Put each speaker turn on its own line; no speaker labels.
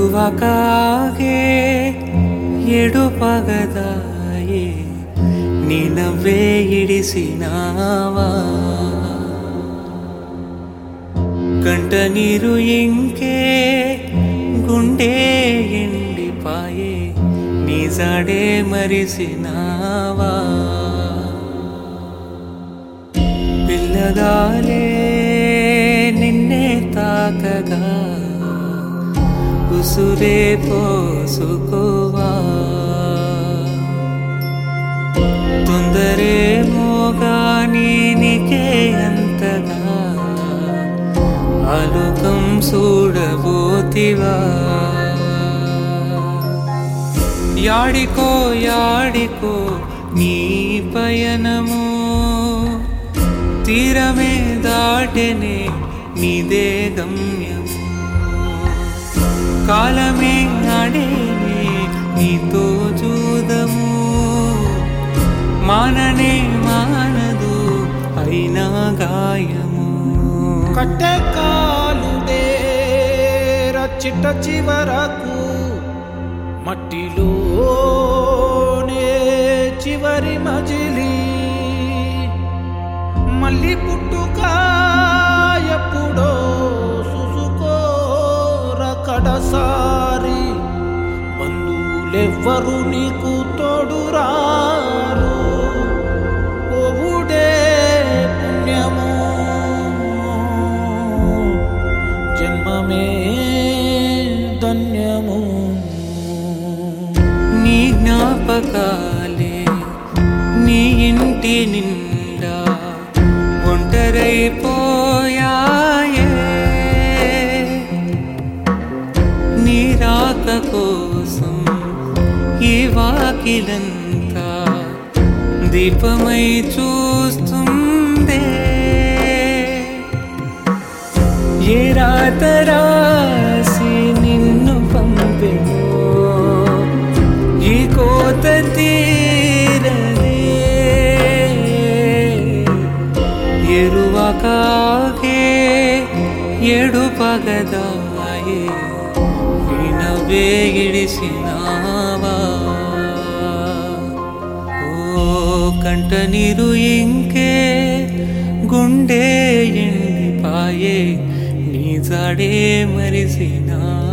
ಎಡುವಕಾಗೆ ಎಡುಪಗದಾಯೆ ನಿನವೇ ಇಡಿಸಿನಾವಾ ಕಂಟ ನೀರು ಇಂಕೆ ಗುಂಡೆ ಎಂಡಿಪಾಯೆ ನೀಜಾಡೆ ಮರಿಸಿನಾವಾ పిల్లగాలే నిన్నే తాకగా ఉసురే పోసుకోవా తొందరేమోగా నీకే అంతగా ఆలోకం చూడబోతివా యాడికో యాడికో నీ పయనము తీరమే దాటెనే నీదే గమ్యము కాలమే ఆడేనే నీతో జూదము మాననే మానదు అయినా గాయము
కట్టె కాలుదే చిట్ట చివరకు మట్టిలోనే చివరి మజిలీ మళ్ళీ పుట్టుక ఎప్పుడో చూసుకోర కడసారి బంధువులెవ్వరు నీకు తోడురారు ఓవుడే పుణ్యము జన్మమే ధన్యము
నీ జ్ఞాపకాలే నీ ఇంటి నిండా ఒంటరైపోయాయే నీ రాక కోసం ఈ వాకిలంతా దీపమై చూస్తుందే ఏ రాత రాసి నిన్ను పంపెను ఈ కోత తీరదే ఎరువకాగే ఎడుపగదాయే నినవే ఇడిసినావా ఓ కంట నీరు ఇంకే గుండె ఎండిపాయే నీ జాడే మరిసినా